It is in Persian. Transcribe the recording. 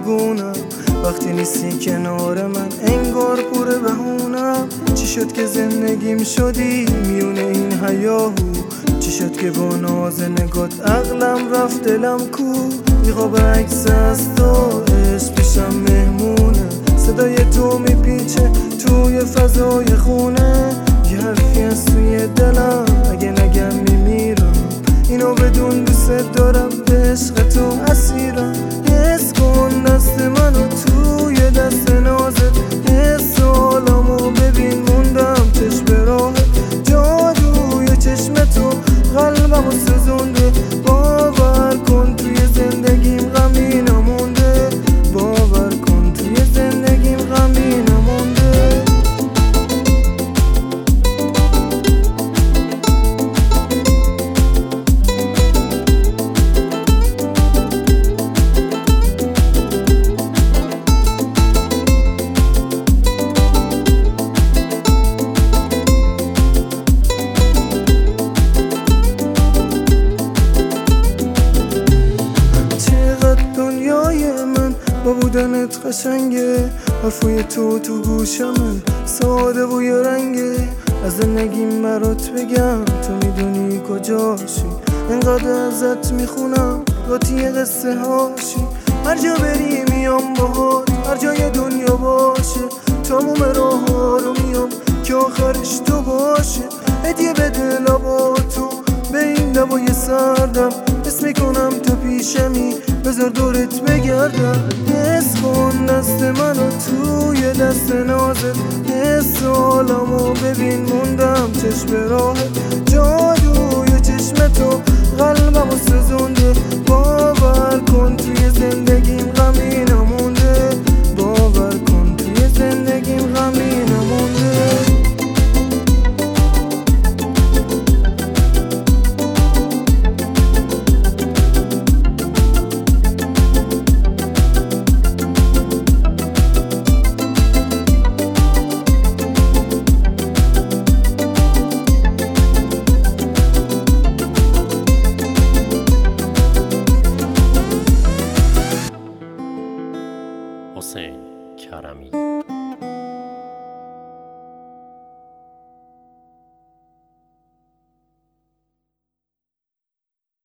دیوونم، وقتی نیستی کنار من انگار پر بهونم. چی شد که زندگیم شدی میونه این هیاهو؟ چی شد که با ناز نگات عقلم رفت دلم کو؟ میخواب عکس از تو عشق پیشم مهمونه، صدای تو میپیچه توی فضای خونه. یه حرفی از توی دلم اگه نگم میمیرم، اینو بدون دوست دارم، به عشق تو اسیرم. حس کن دست منو توی دست نازت، حس حالمو ببین موندم چشم به راهت. جادوی چشم تو قلبمو سوزونده، باور کن توی زندگیم غمی نمونده، باور کن توی زندگیم غمی نمونده. با بودنت قشنگه، حرفای تو گوشمه، ساده و یه رنگه. از زندگیم برات بگم تو میدونی کجاشی، انقدر ازت میخونم قاطی قصه هاشی. هر جا بری میام باهات، هر جای دنیا باشه، تموم راه ها رو میام که آخرش تو باشه. هدیه بده لبا تو به این لبای سردم، حس میکنم تو پیشمی، بذار دورت بگردم. حس کن دست منو توی دست نازت، حس حالمو ببین موندم چشم به راهت. جادوی چشم تو قلبمو سوزونده، باور کن توی زندگیم غمی نمونده، باور کن توی زندگیم غمی نمونده. حسین کرمی.